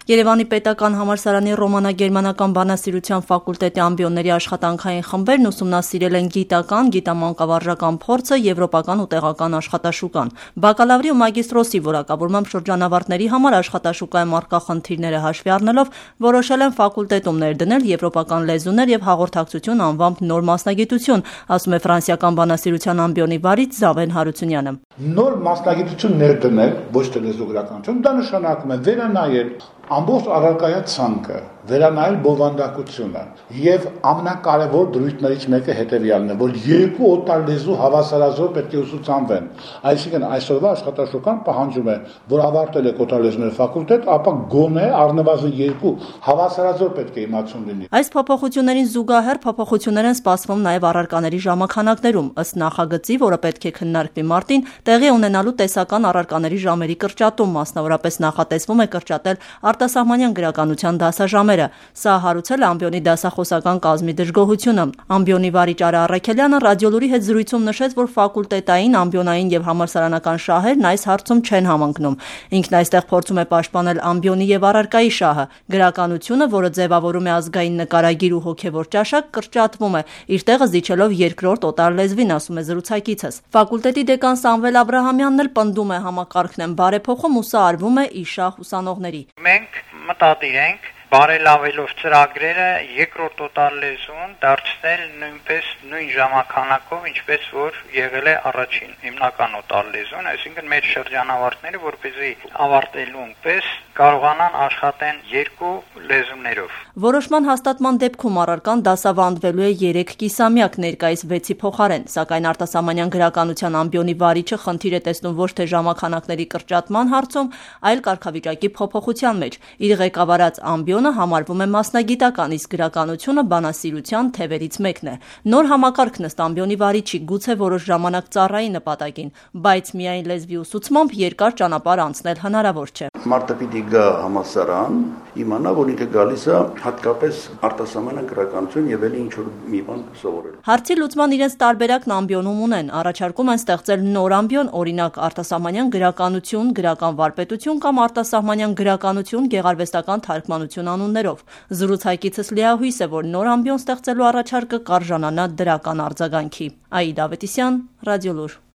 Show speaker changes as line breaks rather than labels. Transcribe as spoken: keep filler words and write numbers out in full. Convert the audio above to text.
Երևանի պետական համալսարանի ռոմանա-գերմանական բանասիրության ֆակուլտետի ամբիոնների աշխատանքային խմբերն ուսումնասիրել են գիտական, գիտամանկավարժական փորձը, եվրոպական ու տեղական աշխատաշուկան։ Բակալավրի ու մագիստրոսի որակավորմամբ շրջանավարտների համար աշխատաշուկայում առկա խնդիրները հաշվի առնելով որոշել են ֆակուլտետում ներդնել եվրոպական լեզուներ եւ հաղորդակցություն անվամբ նոր մասնագիտություն, ասում է ֆրանսիական բանասիրության ամբիոնի վարիչ Զավեն Հարությունյանը։
Նոր մասնագիտություն ներդնել, ոչ թե լեզուգրականություն, դա նշանակում է վերանայել ամբողջ առարկայա ցանկը, վերանայել բովանդակությունը եւ ամենակարևոր դրույթներից մեկը հետեւյալն է, որ երկու օտար լեզու հավասարազոր պետք է ուսուցանվեն։ Այսինքն այսօրվա աշխատաշուկան պահանջում է, որ ավարտել եք օտար լեզուների ֆակուլտետ, ապա գոնե առնվազն երկու հավասարազոր պետք է իմացում լինի։
Այս փոփոխություններին զուգահեռ փոփոխություններ են սպասվում նաեւ առարկաների ժամանականակներում, ըստ նախագծի, որը պետք է քննարկվի մարտին, տեղի ունենալու տեսական առարկաների ժամերի կրճատում, մասնավորապես նախատեսվում է կրճատել արտասահմանյան գրականության դասաժամերը։ Սա հարուցել է ամբիոնի դասախոսական կազմի դժգոհությունը։ Ամբիոնի վարիչ Արա Առաքելյանը ռադիոլուրի հետ զրույցում նշեց, որ ֆակուլտետային, ամբիոնային եւ համալսարանական շահերն այս հարցում չեն համընկնում։ Ինքն այստեղ փորձում է պաշտպանել ամբիոնի եւ առարկայի շահը։ Գրականությունը, որը ձևավորում է ազգային նկարագիր ու հոգեվոր ճաշակ, կրճատվում է, իր տեղը զիջելով երկրորդ օտար լեզվին, ասում է զրուցակիցս։ Ֆակուլտետի դեկան Սամվել Աբրահամյանն էլ պնդում է, համակարգն են բարեփոխում ու սա արվում է ի շահ ուսանողների։
Մենք մտադիր ենք բարելավելով ծրագրերը երկրորդ օտար լեզուն դարձնել նույնպես նույն ժամանականակով, ինչպես որ եղել է առաջին հիմնական օտար լեզուն, այսինքն մեր շրջանավարտները, որպեսզի ավարտելուն պես կարողանան աշխատեն երկու լեզուներով։
Որոշման հաստատման դեպքում առարկան դասավանդվելու է երեք կիսամյակ, ներկայիս վեցի փոխարեն, սակայն արտասահմանյան գրականության ամբիոնի վարիչը խնդիր է տեսնում ոչ թե ժամանականակների կրճատման հարցում, այլ կարգավիճակի փոփոխության մեջ։ Իր ղեկավարած ամբիոնը համարվում է մասնագիտական, իսկ գրականությունը բանասիրության թևերից մեկն է։ Նոր համակարգն ըստ ամբիոնի վարիչի գուցե որոշ ժամանակ ծառայի նպատակին, բայց միայն լեզվի ուսուցմամբ երկար ճանապարհ անցնել հնարավոր չէ։
Մարդը պիտի գա համալսարան, իմանա, որ ինքը գալիս է հատկապես արտասահմանյան գրականություն եւ ելի ինչ-որ մի բան սովորել։
Հարցի լուծման իրենց տարբերակն ամբիոնում ունեն, առաջարկում են ստեղծել նոր ամբիոն, օրինակ արտասահմանյան գրականություն, գրական վարպետություն կամ արտասահմանյան գրականություն, գեղարվեստական թարգմանություն անուններով։ Զրուցակիցս լիահույս է, որ նոր ամբիոն ստեղծելու առաջարկը կարժանանա դրական արձագանքի։ Աիդա Ավետիսյան, Ռադիոլուր։